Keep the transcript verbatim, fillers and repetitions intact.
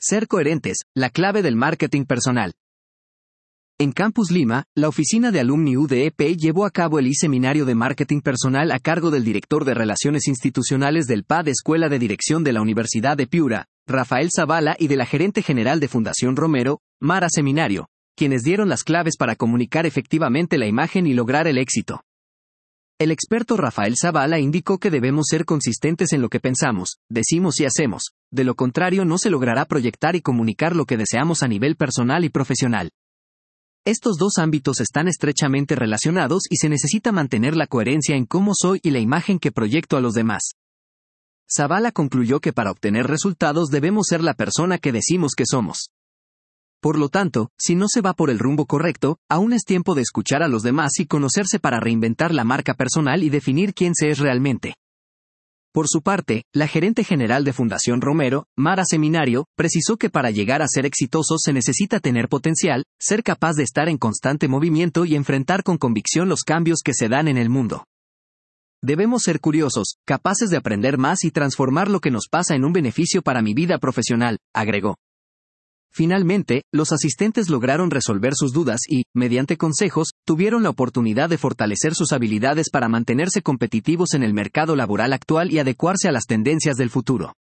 Ser coherentes, la clave del marketing personal. En Campus Lima, la oficina de Alumni U D E P llevó a cabo el I-Seminario de Marketing Personal a cargo del director de Relaciones Institucionales del P A D Escuela de Dirección de la Universidad de Piura, Rafael Zavala, y de la gerente general de Fundación Romero, Mara Seminario, quienes dieron las claves para comunicar efectivamente la imagen y lograr el éxito. El experto Rafael Zavala indicó que debemos ser consistentes en lo que pensamos, decimos y hacemos, de lo contrario no se logrará proyectar y comunicar lo que deseamos a nivel personal y profesional. Estos dos ámbitos están estrechamente relacionados y se necesita mantener la coherencia en cómo soy y la imagen que proyecto a los demás. Zavala concluyó que para obtener resultados debemos ser la persona que decimos que somos. Por lo tanto, si no se va por el rumbo correcto, aún es tiempo de escuchar a los demás y conocerse para reinventar la marca personal y definir quién se es realmente. Por su parte, la gerente general de Fundación Romero, Mara Seminario, precisó que para llegar a ser exitosos se necesita tener potencial, ser capaz de estar en constante movimiento y enfrentar con convicción los cambios que se dan en el mundo. Debemos ser curiosos, capaces de aprender más y transformar lo que nos pasa en un beneficio para mi vida profesional, agregó. Finalmente, los asistentes lograron resolver sus dudas y, mediante consejos, tuvieron la oportunidad de fortalecer sus habilidades para mantenerse competitivos en el mercado laboral actual y adecuarse a las tendencias del futuro.